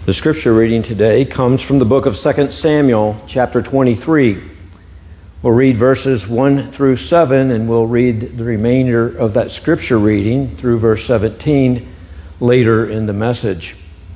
The scripture reading today comes from the book of 2 Samuel, chapter 23. We'll read verses 1 through 7, and we'll read the remainder of that scripture reading through verse 17 later in the message.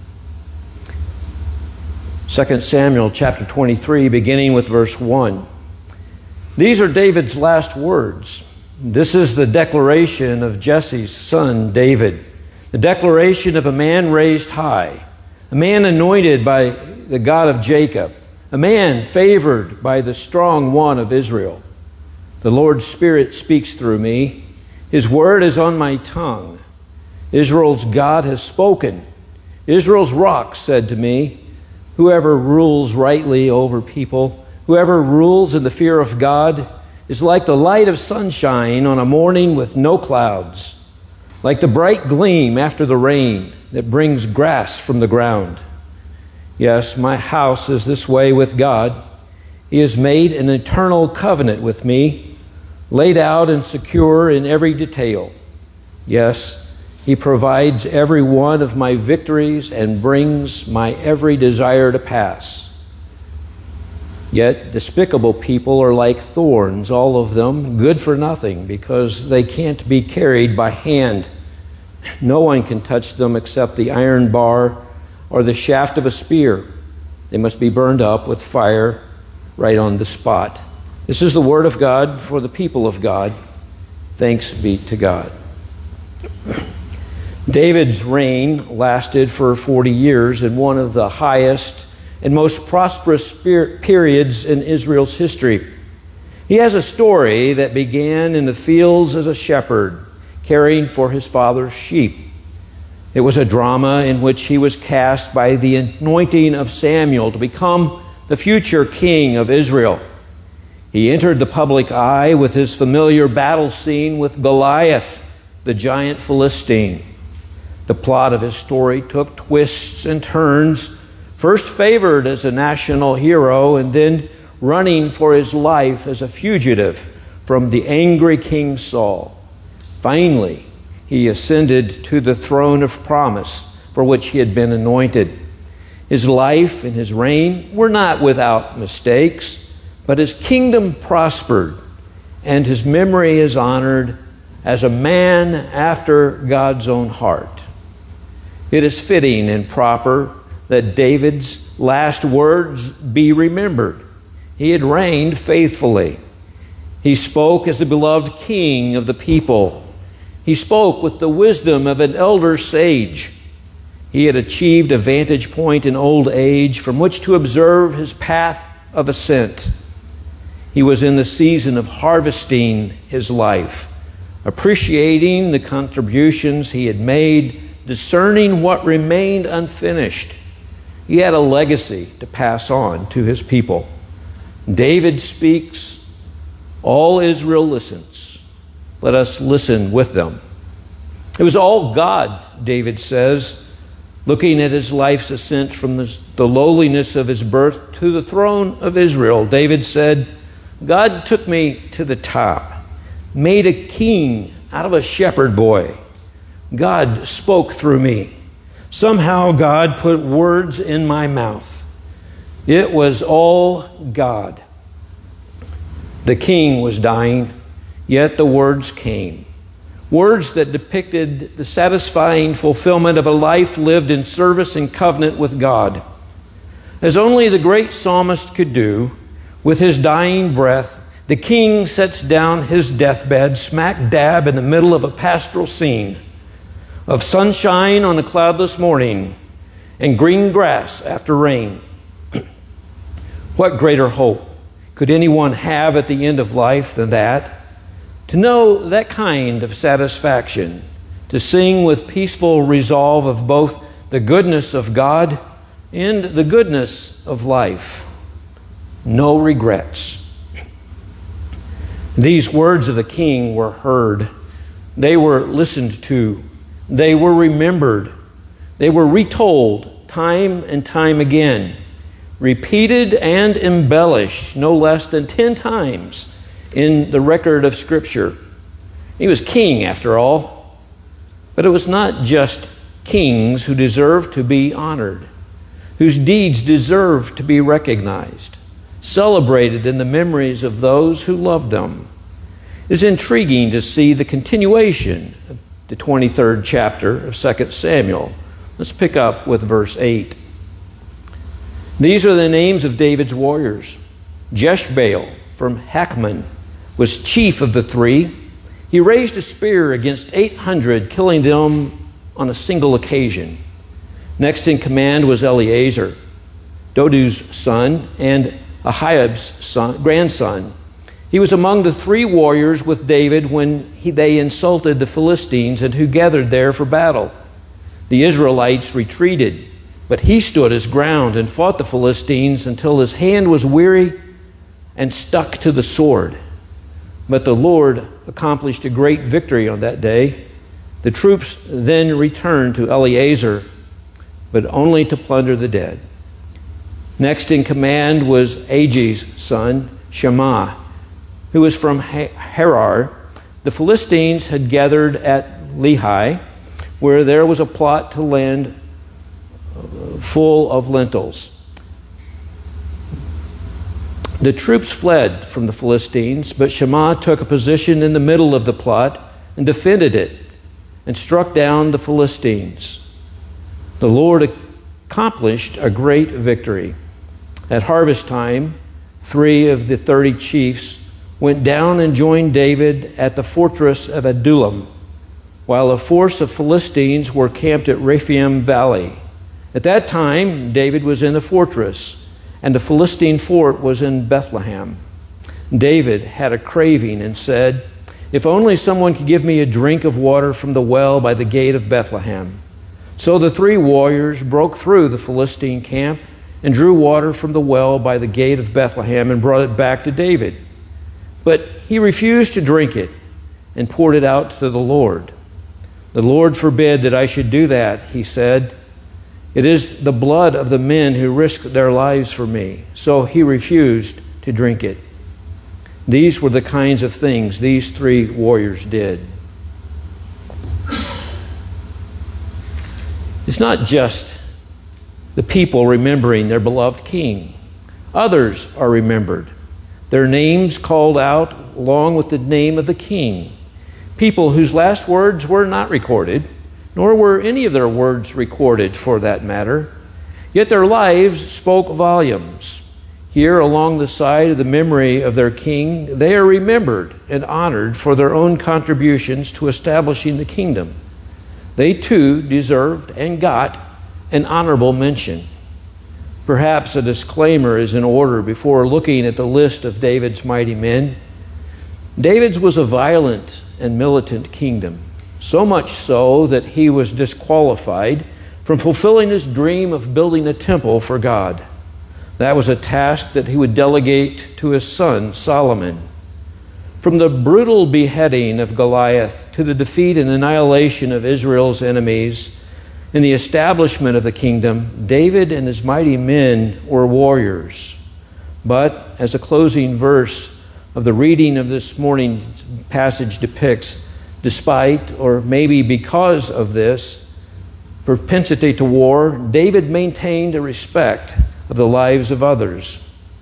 2 Samuel, chapter 23, beginning with verse 1. These are David's last words. This is the declaration of Jesse's son, David, the declaration of a man raised high, a man anointed by the God of Jacob, a man favored by the strong one of Israel. The Lord's Spirit speaks through me. His word is on my tongue. Israel's God has spoken. Israel's rock said to me, whoever rules rightly over people, whoever rules in the fear of God, is like the light of sunshine on a morning with no clouds, like the bright gleam after the rain that brings grass from the ground. Yes, my house is this way with God. He has made an eternal covenant with me, laid out and secure in every detail. Yes, He provides every one of my victories and brings my every desire to pass. Yet despicable people are like thorns, all of them good for nothing, because they can't be carried by hand. No one can touch them except the iron bar or the shaft of a spear. They must be burned up with fire right on the spot. This is the word of God for the people of God. Thanks be to God. David's reign lasted for 40 years in one of the highest and most prosperous periods in Israel's history. He has a story that began in the fields as a shepherd, caring for his father's sheep. It was a drama in which he was cast by the anointing of Samuel to become the future king of Israel. He entered the public eye with his familiar battle scene with Goliath, the giant Philistine. The plot of his story took twists and turns, first favored as a national hero and then running for his life as a fugitive from the angry King Saul. Finally, he ascended to the throne of promise for which he had been anointed. His life and his reign were not without mistakes, but his kingdom prospered and his memory is honored as a man after God's own heart. It is fitting and proper that David's last words be remembered. He had reigned faithfully. He spoke as the beloved king of the people. He spoke with the wisdom of an elder sage. He had achieved a vantage point in old age from which to observe his path of ascent. He was in the season of harvesting his life, appreciating the contributions he had made, discerning what remained unfinished. He had a legacy to pass on to his people. David speaks, all Israel listens. Let us listen with them. It was all God, David says, looking at his life's ascent from the lowliness of his birth to the throne of Israel. David said, God took me to the top, made a king out of a shepherd boy. God spoke through me. Somehow God put words in my mouth. It was all God. The king was dying. Yet the words came. Words that depicted the satisfying fulfillment of a life lived in service and covenant with God. As only the great psalmist could do, with his dying breath, the king sets down his deathbed smack dab in the middle of a pastoral scene of sunshine on a cloudless morning and green grass after rain. What greater hope could anyone have at the end of life than that? To know that kind of satisfaction, to sing with peaceful resolve of both the goodness of God and the goodness of life. No regrets. These words of the king were heard. They were listened to. They were remembered. They were retold time and time again, repeated and embellished no less than 10 times in the record of Scripture. He was king, after all. But it was not just kings who deserved to be honored. whose deeds deserve to be recognized, celebrated in the memories of those who loved them. It's intriguing to see the continuation of the 23rd chapter of 2 Samuel. Let's pick up with verse 8. These are the names of David's warriors. Jeshbaal from Hakman was chief of the three. He raised a spear against 800, killing them on a single occasion. Next in command was Eleazar, Dodo's son and Ahiab's grandson. He was among the three warriors with David when they insulted the Philistines and who gathered there for battle. The Israelites retreated, but he stood his ground and fought the Philistines until his hand was weary and stuck to the sword. But the Lord accomplished a great victory on that day. The troops then returned to Eleazar, but only to plunder the dead. Next in command was Agei's son, Shammah, who was from Harar. The Philistines had gathered at Lehi, where there was a plot to land full of lentils. The troops fled from the Philistines, but Shammah took a position in the middle of the plot and defended it and struck down the Philistines. The Lord accomplished a great victory. At harvest time, 3 of the 30 chiefs went down and joined David at the fortress of Adullam, while a force of Philistines were camped at Rephaim Valley. At that time, David was in the fortress, and the Philistine fort was in Bethlehem. David had a craving and said, "If only someone could give me a drink of water from the well by the gate of Bethlehem." So the 3 warriors broke through the Philistine camp and drew water from the well by the gate of Bethlehem and brought it back to David. But he refused to drink it and poured it out to the Lord. "The Lord forbid that I should do that," he said. "It is the blood of the men who risked their lives for me." So he refused to drink it. These were the kinds of things these 3 warriors did. It's not just the people remembering their beloved king. Others are remembered, their names called out along with the name of the king. People whose last words were not recorded, nor were any of their words recorded for that matter. Yet their lives spoke volumes. Here, along the side of the memory of their king, they are remembered and honored for their own contributions to establishing the kingdom. They too deserved and got an honorable mention. Perhaps a disclaimer is in order before looking at the list of David's mighty men. David's was a violent and militant kingdom, so much so that he was disqualified from fulfilling his dream of building a temple for God. That was a task that he would delegate to his son, Solomon. From the brutal beheading of Goliath to the defeat and annihilation of Israel's enemies and the establishment of the kingdom, David and his mighty men were warriors. But as a closing verse of the reading of this morning's passage depicts, despite or maybe because of this propensity to war, David maintained a respect of the lives of others.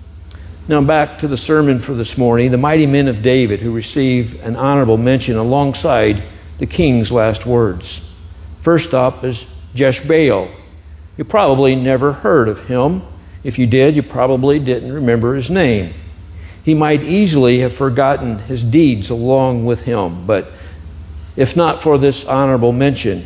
Now back to the sermon for this morning, the mighty men of David who receive an honorable mention alongside the king's last words. First up is Jeshbaal. You probably never heard of him. If you did, you probably didn't remember his name. He might easily have forgotten his deeds along with him, but if not for this honorable mention,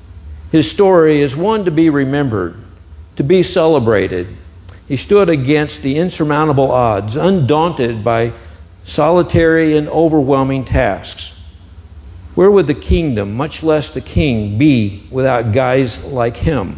his story is one to be remembered, to be celebrated. He stood against the insurmountable odds, undaunted by solitary and overwhelming tasks. Where would the kingdom, much less the king, be without guys like him?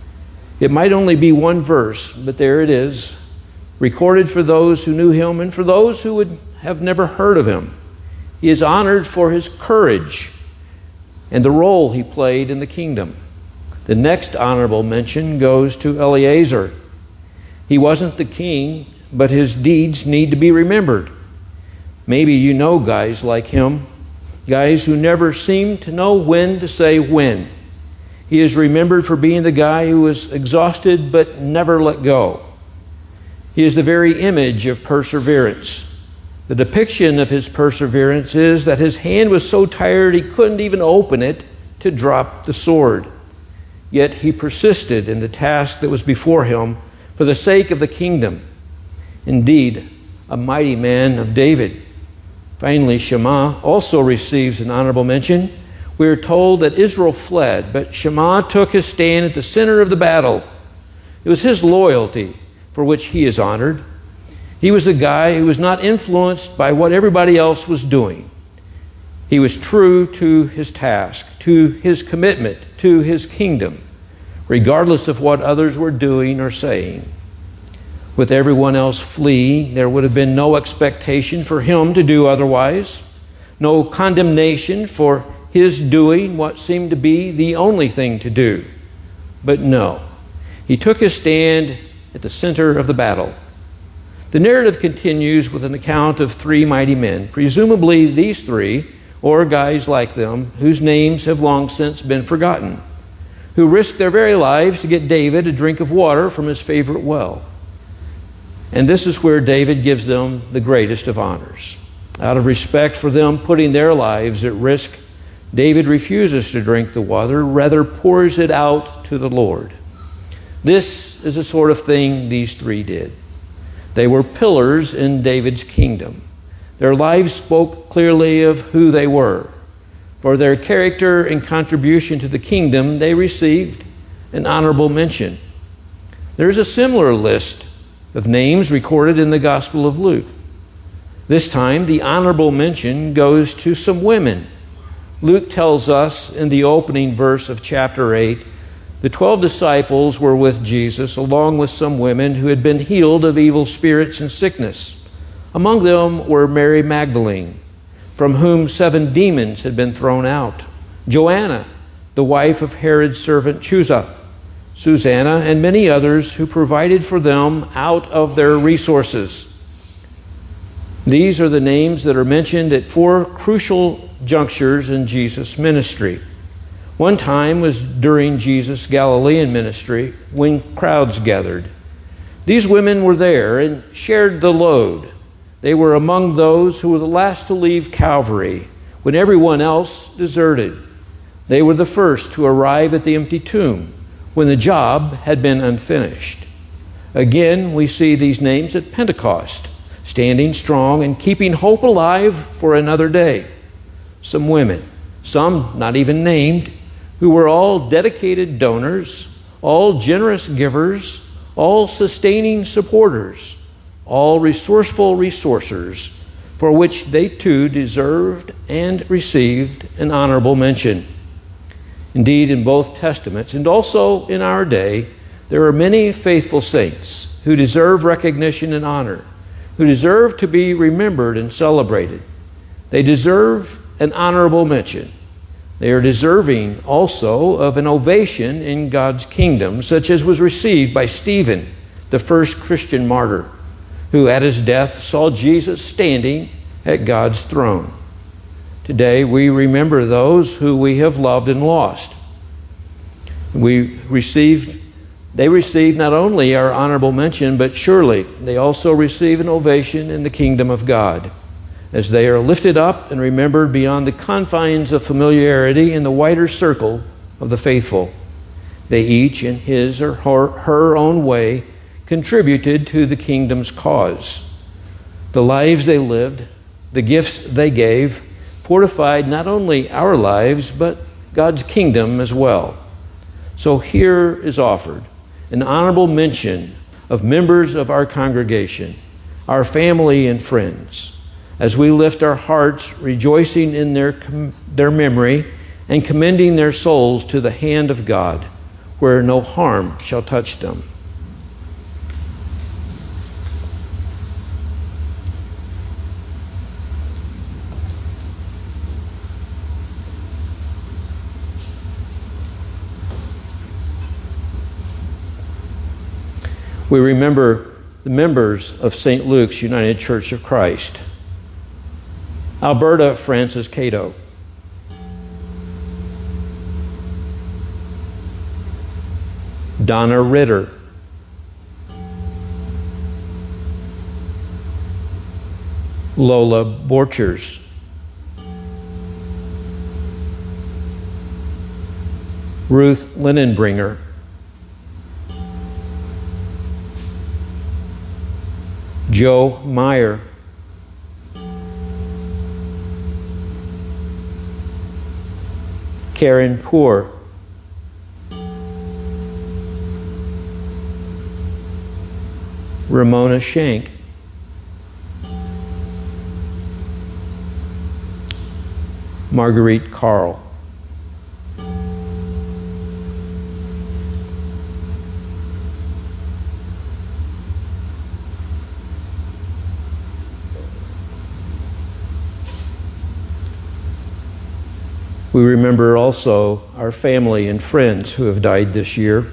It might only be one verse, but there it is, recorded for those who knew him and for those who would have never heard of him. He is honored for his courage and the role he played in the kingdom. The next honorable mention goes to Eleazar. He wasn't the king, but his deeds need to be remembered. Maybe you know guys like him, guys who never seem to know when to say when. He is remembered for being the guy who was exhausted but never let go. He is the very image of perseverance. The depiction of his perseverance is that his hand was so tired he couldn't even open it to drop the sword. Yet he persisted in the task that was before him for the sake of the kingdom. Indeed, a mighty man of David. Finally, Shammah also receives an honorable mention. We are told that Israel fled, but Shammah took his stand at the center of the battle. It was his loyalty for which he is honored. He was the guy who was not influenced by what everybody else was doing. He was true to his task, to his commitment, to his kingdom, regardless of what others were doing or saying. With everyone else fleeing, there would have been no expectation for him to do otherwise, no condemnation for his doing what seemed to be the only thing to do. But no, he took his stand at the center of the battle. The narrative continues with an account of three mighty men, presumably these three, or guys like them, whose names have long since been forgotten, who risked their very lives to get David a drink of water from his favorite well. And this is where David gives them the greatest of honors. Out of respect for them putting their lives at risk, David refuses to drink the water, rather pours it out to the Lord. This is the sort of thing these three did. They were pillars in David's kingdom. Their lives spoke clearly of who they were. For their character and contribution to the kingdom, they received an honorable mention. There's a similar list of names recorded in the Gospel of Luke. This time, the honorable mention goes to some women. Luke tells us in the opening verse of chapter 8, the 12 disciples were with Jesus, along with some women who had been healed of evil spirits and sickness. Among them were Mary Magdalene, from whom 7 demons had been thrown out, Joanna, the wife of Herod's servant Chuza, Susanna, and many others who provided for them out of their resources. These are the names that are mentioned at 4 crucial junctures in Jesus' ministry. One time was during Jesus' Galilean ministry when crowds gathered. These women were there and shared the load. They were among those who were the last to leave Calvary when everyone else deserted. They were the first to arrive at the empty tomb when the job had been unfinished. Again, we see these names at Pentecost, standing strong and keeping hope alive for another day. Some women, some not even named, who were all dedicated donors, all generous givers, all sustaining supporters, all resourceful resourcers, for which they too deserved and received an honorable mention. Indeed, in both Testaments, and also in our day, there are many faithful saints who deserve recognition and honor, who deserve to be remembered and celebrated. They deserve an honorable mention. They are deserving also of an ovation in God's kingdom, such as was received by Stephen, the first Christian martyr, who at his death saw Jesus standing at God's throne. Today we remember those who we have loved and lost. They received not only our honorable mention, but surely they also receive an ovation in the kingdom of God, as they are lifted up and remembered beyond the confines of familiarity in the wider circle of the faithful. They each, in his or her own way, contributed to the kingdom's cause. The lives they lived, the gifts they gave, fortified not only our lives, but God's kingdom as well. So here is offered an honorable mention of members of our congregation, our family and friends, as we lift our hearts, rejoicing in their memory and commending their souls to the hand of God, where no harm shall touch them. We remember the members of St. Luke's United Church of Christ. Alberta Francis Cato, Donna Ritter, Lola Borchers, Ruth Linenbringer, Joe Meyer, Karen Poor, Ramona Shank, Marguerite Carl. We remember also our family and friends who have died this year.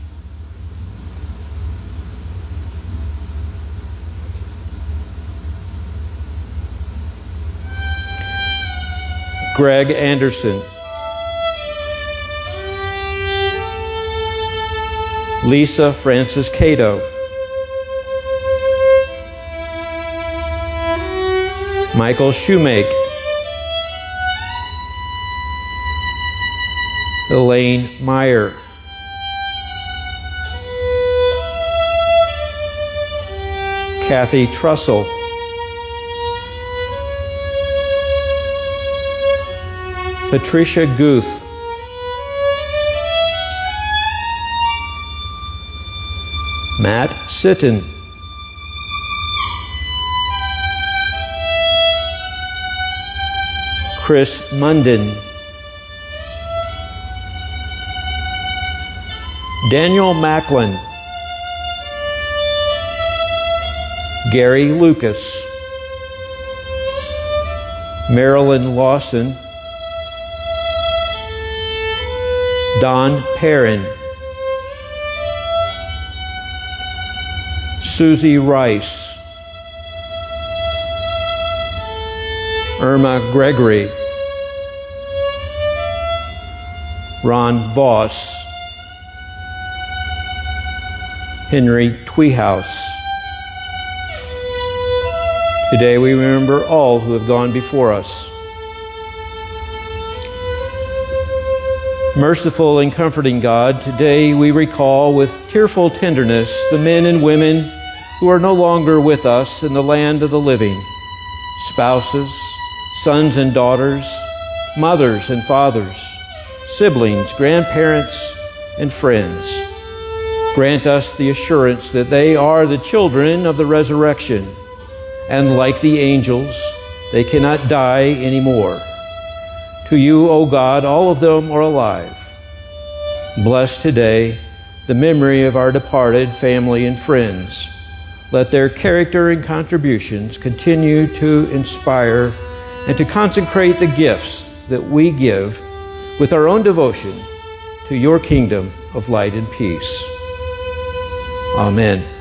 Greg Anderson, Lisa Francis Cato, Michael Shoemake, Elaine Meyer, Kathy Trussell, Patricia Guth, Matt Sitton, Chris Munden, Daniel Macklin, Gary Lucas, Marilyn Lawson, Don Perrin, Susie Rice, Irma Gregory, Ron Voss, Henry Tweehouse. Today we remember all who have gone before us. Merciful and comforting God, today we recall with tearful tenderness the men and women who are no longer with us in the land of the living, spouses, sons and daughters, mothers and fathers, siblings, grandparents, and friends. Grant us the assurance that they are the children of the resurrection, and like the angels, they cannot die anymore. To you, O God, all of them are alive. Bless today the memory of our departed family and friends. Let their character and contributions continue to inspire and to consecrate the gifts that we give with our own devotion to your kingdom of light and peace. Amen.